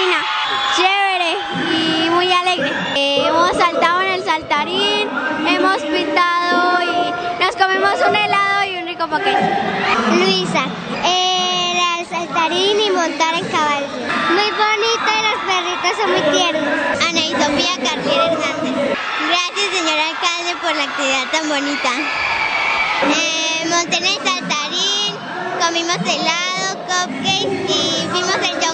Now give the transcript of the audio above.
Carolina. Chévere y muy alegre. Hemos saltado en el saltarín, hemos pintado y nos comimos un helado y un rico paquete. Luisa, el saltarín y montar en caballo. Muy bonito y los perritos son muy tiernos. Ana y Sofía Cartier Hernández. Gracias, señor alcalde, por la actividad tan bonita. Monté en el saltarín, comimos helado, cupcakes y fuimos el